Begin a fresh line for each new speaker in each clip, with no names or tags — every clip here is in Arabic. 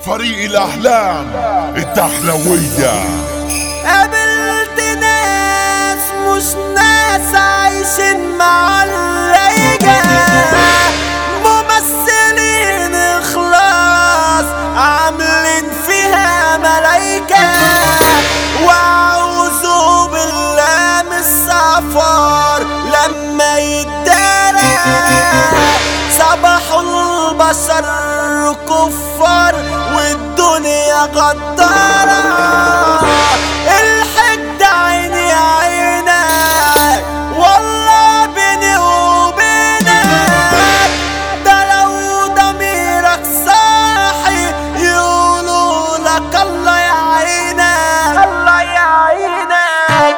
فريق الأحلام الدخلوية.
قابلت ناس مش ناس عايشين مع الليجة، ممثلين اخلاص عاملين فيها ملايكة، وأعوذ بالله من السفر لما يتدارى صباح البشر كفار والدنيا غدارة. الحد عيني عينك والله بيني وبينك، ده لو ضميرك صاحي يقولوا لك الله يعينك الله يعينك.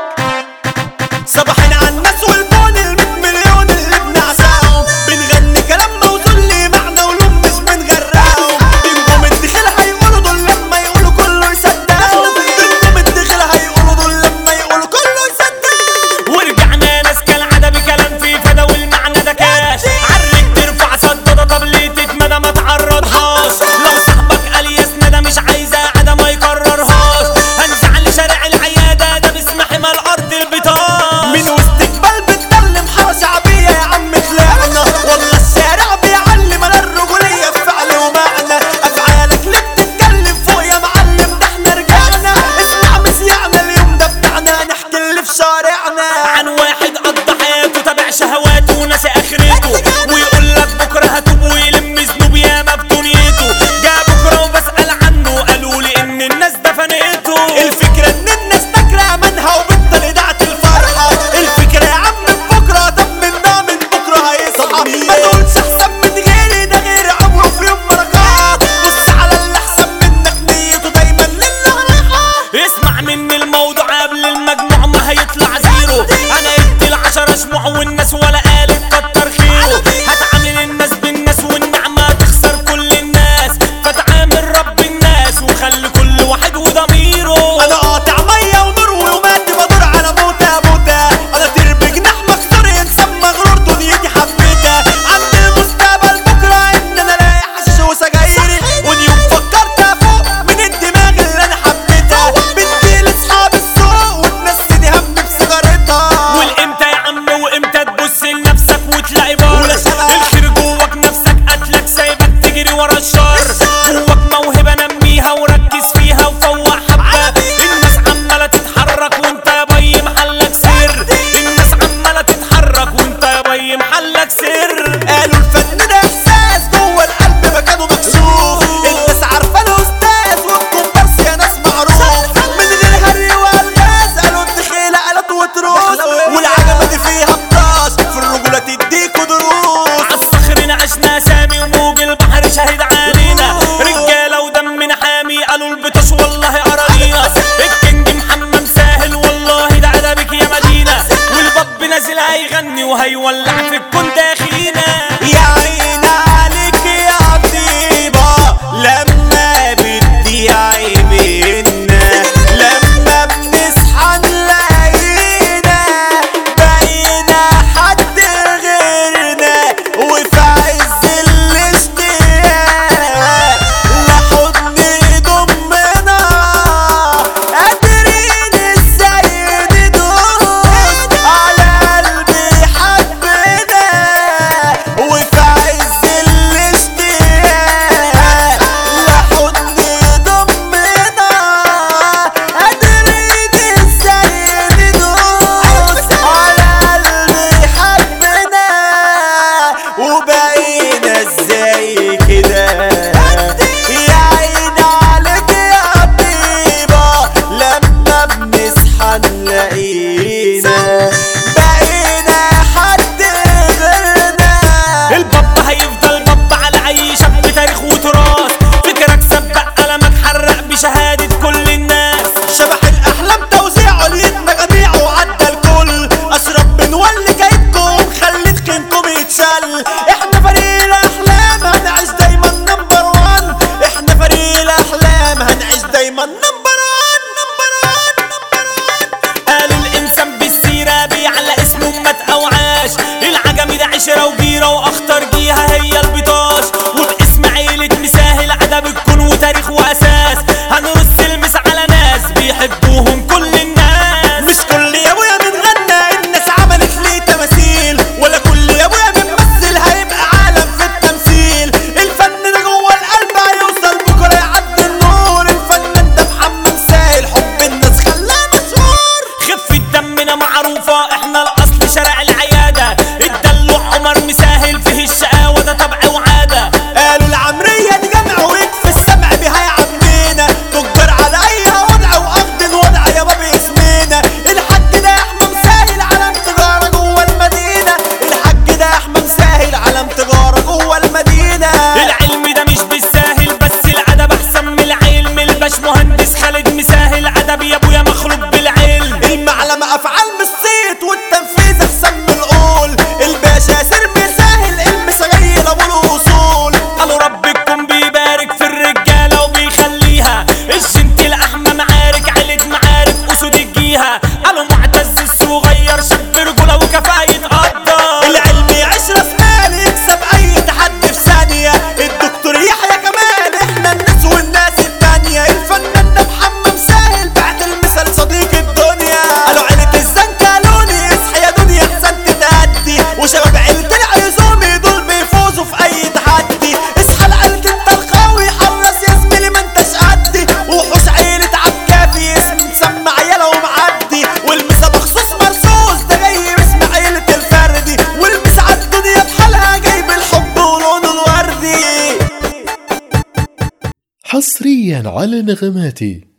صباحين على الناس والكون ال100 مليون اللي بنعشقهم، بنغني كلام موصول لي معنى ولون مش بنغرقهم. بنقوم الدخل هيقولوا دول لما يقولوا كله يصدقهم، بنقوم الدخل هيقولوا دول لما يقولوا كله يصدقهم.
ورجعنا ناس كالعادة بكلام فيه فدا والمعنى ده كاش، عرك ترفع صدادة طب ليه تتمدى ما تعرضهاش. لو صاحبك قال يسندى مش عايزة قعدة ما يكررهاش، هنزعل شارع العيادة ده باسم حمى الأرض البطاش.
من وسط جبال بتكلم حارة شعبية يا عم طلعنا، والله الشارع بيعلم على الرجولية في فعل ومعنى. أفعالك ليه بتتكلم فوق يا معلم، ده احنا رجعنا. اسمع مسيعنا اليوم ده بتاعنا، نحكي اللي في شارعنا
عن واحد قضى حياته تابع شهواته وناسي اخرته، ويقول لك بكره هتوب ويلم ذنوب ياما بدنيته. جا بكره وبسأل عنه قالوا لي ان الناس دفنته.
الفكرة ان الناس فاكرة منها وبطل إذاعة الفرحة. الفكرة يا عم بكرة طب منا من بكرة هيصحى. ما تقولش احسن من غيري، ده غير عمره في يوم بركات. بص على اللي احسن منك نيته دايما للغرقة.
اسمع مني الموضوع قبل المجموع ما هيطلع زيرو. انا ادي ال10 شموع والناس ولا قالت كتر خيره. هتعامل الناس بالناس والنعمة تخسر كل الناس، فتعامل رب الناس وخلي كل واحد وضميره.
انا قاطع ميه ونور ويوماتي بدور على موتة موتة. انا طير بجناح مكسور انسان مغرور دنيتي حبيتها. عند المستقبل بكره ان انا الاقي حشيش وسجايري، واليوم فكرت افوق من الدماغ اللي انا حبيتها. بدي لاصحاب السوق وتنسيني هم بسيجارتها.
والامتى يا عم وامتى تبص لنفسك وتلاقي بار الخير جواك، نفسك قتلك سايبك تجري ورا الشر. جواك موهبة نميها وركز فيها وفوق حبة. الناس عمالة تتحرك وانت يا بي محلك سر. الناس عمالة تتحرك وانت يا بي محلك سر.
قالوا الفن ده احساس جوه القلب مكانه مكشوف. الناس عارفه الاستاذ والكومبارس يا ناس معروف. من غير هري والغاز قالوا الدخيله قالت وتروس، والعجبه دي فيها بطاش في الرجوله تديكوا دروس.
عالصخر عشنا سامي وموج البحر شاهد علينا، رجاله ودمنا حامي قالوا البطش والله اراضينا. الكينج محمد ساهل والله ده ادبك يا مدينه، والباب نازل هيغني وهيولع في الكون داخلينا.
يا عيني عليك يا طيبه لما بدي عيبنا، لما بنصحى نلاقينا بقينا حد غيرنا. وفي عز الاشتياق لحضن يضمنا، قادرين ازاي ندوس على قلبي حبنا. وفي عز الاشتياق لحضن يضمنا، قادرين ازاي ندوس على قلبي حبنا. وبقينا ازاي كده يا عيني عليك يا طيبة لما بنصحى نلاقينا بقينا حد غيرنا.
الباب هيفضل باب على اي شاب تاريخ وتراث، فكرك سبق قلمك حرق بشهاده كل الناس.
شبح الأحلام توزيعه ليدنا جميعه وعدى الكل. أشرب بنولي كايدكم خليت كينكم يتشل. احنا فريق الأحلام هنعيش دايما نمبر 1. احنا فريق الأحلام هنعيش دايما نمبر 1 نمبر 1 نمبر 1.
قالوا الانسان بالسيره بيعلى اسمه ما توعاش. العجمي ده عشره وجيره واخطر جيها هي البطاش، وباسم عيله مساهل ادب الكون وتاريخ
حصريا على نغماتي.